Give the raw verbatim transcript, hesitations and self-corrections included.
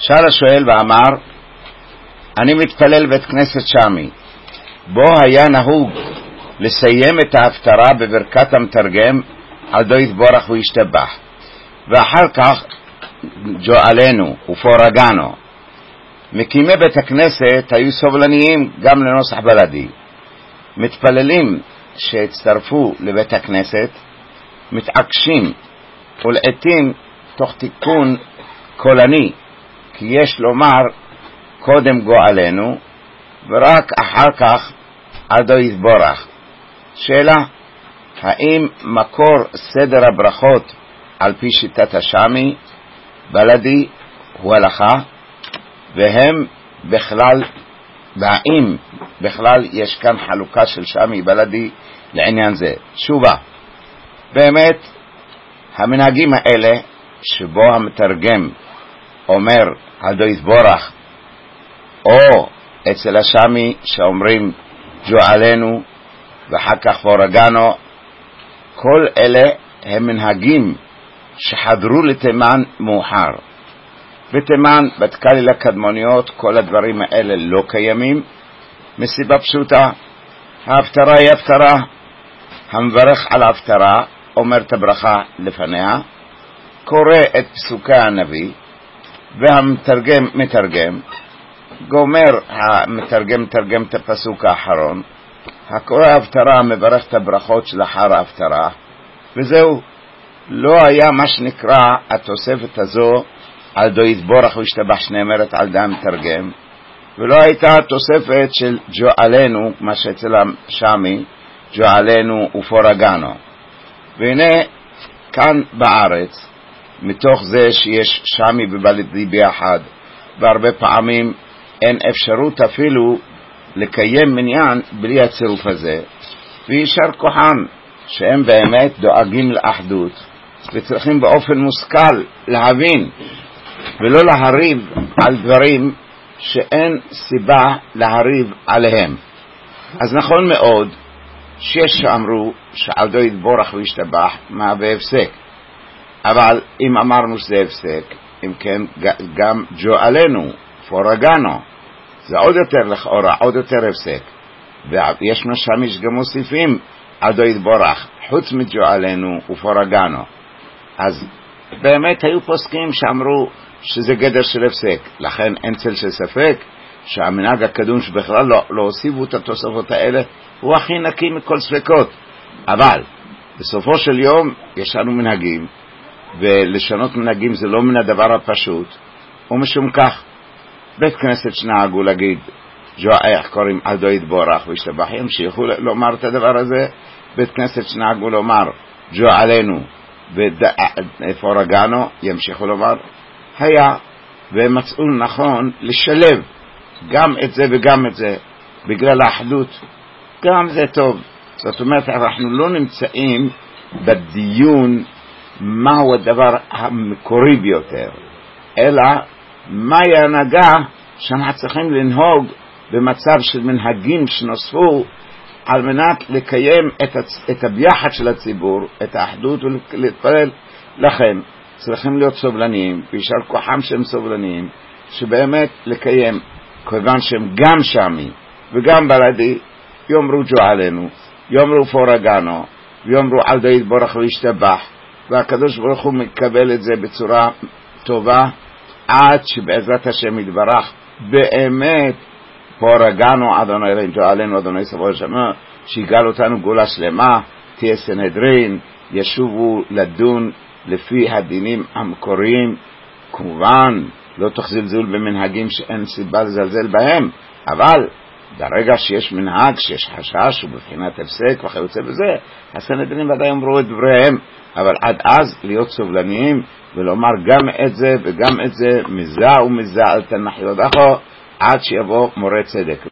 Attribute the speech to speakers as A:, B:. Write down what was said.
A: שאל השואל ואמר, אני מתפלל בית כנסת שמי, בו היה נהוג לסיים את ההפטרה בברכת המתרגם על דו יתברך וישתבח, ואחר כך ג'ועלנו ופורגנו. מקימי בית הכנסת היו סובלניים גם לנוסח בלדי. מתפללים שהצטרפו לבית הכנסת מתעקשים ולעתים תוך תיקון קולני, כי יש לומר קודם גואלנו ורק אחר כך עדו יתברך. שאלה, האם מקור סדר הברכות על פי שיטת השמי בלדי הוא הלכה, והם בכלל, והאם בכלל יש כאן חלוקה של שמי בלדי לעניין זה? תשובה, באמת המנהגים האלה שבו המתרגם אומר עדו יתברך, או אצל השמי שאומרים ג'ועלנו ואחר כך פורגנו, כל אלה הם מנהגים שחדרו לתימן מאוחר. בתימן בתקליל הקדמוניות כל הדברים האלה לא קיימים, מסיבה פשוטה, ההפטרה היא הפטרה, המברך על ההפטרה אומר את הברכה לפניה, קורא את פסוקי הנביא, והמתרגם מתרגם, גומר המתרגם מתרגם את הפסוק האחרון, הקורא ההפטרה מברך את הברכות של אחר ההפטרה, וזהו. לא היה מה שנקרא התוספת הזו על דו יתברך וישתבח שנאמרת על דם מתרגם, ולא הייתה התוספת של ג'ועלנו, מה שאצל השמי ג'ועלנו ופורגנו. והנה כאן בארץ, מתוך זה שיש שמי ובלדי ביחד, והרבה פעמים אין אפשרות אפילו לקיים מניין בלי הצירוף הזה, וישר כוחם שהם באמת דואגים לאחדות וצריכים באופן מושכל להבין ולא להריב על דברים שאין סיבה להריב עליהם. אז נכון מאוד שיש שאמרו שעל דו יתברך וישתבח מהווה הפסק, אבל אם אמרנו שזה הפסק, אם כן גם ג'ועלנו פורגנו זה עוד יותר לכאורה, עוד יותר הפסק, ויש משמי שגם מוסיפים על דו יתברך חוץ מג'ועלנו ופורגנו. אז באמת היו פוסקים שאמרו שזה גדר של הפסק, לכן אין צל של ספק שהמנהג הקדום שבכלל לא, לא הוסיפו את התוספות האלה הוא הכי נקי מכל ספקות. אבל בסופו של יום יש לנו מנהגים, ולשנות מנהגים זה לא מן הדבר הפשוט, ומשום כך בית כנסת שנהגו להגיד איך קוראים על דו יתברך וישתבח ימשיכו לומר את הדבר הזה, בית כנסת שנהגו לומר ג'ועלנו ופורגנו ימשיכו לומר. היה ומצאו נכון לשלב גם את זה וגם את זה בגלל האחדות, גם זה טוב. זאת אומרת אנחנו לא נמצאים בדיון מהו הדבר המקורי ביותר, אלא מהי ההנהגה שאנחנו צריכים לנהוג במצב של מנהגים שנוספו על מנת לקיים את, הצ... את הביחד של הציבור, את האחדות ולהתפלל. לכן צריכים להיות סובלניים, וישר כוחם שהם סובלניים, שבאמת לקיים, כיוון שהם גם שמי וגם בלדי, יאמרו ג'ועלנו, יאמרו פורגנו, ויאמרו על דו יתברך וישתבח, והקדוש ברוך הוא מקבל את זה בצורה טובה, עד שבעזרת השם יתברך באמת פורגנו אדוני אלוהים ג'ועלנו אדוני סבו שמה, שיגאל אותנו גאולה שלמה, תהיה סנהדרין, ישובו לדון לפי הדינים המקוריים. כמובן לא תוך זלזול במנהגים שאין סיבה לזלזל בהם, אבל ברגע שיש מנהג שיש חשש ובבחינת הפסק וכיוצא בזה, הסנהדרין ודאי אמרו את דבריהם, אבל עד אז להיות סובלניים ולומר גם את זה וגם את זה, מזה ומזה אל תנח יודחו, עד שיבוא מורה צדק.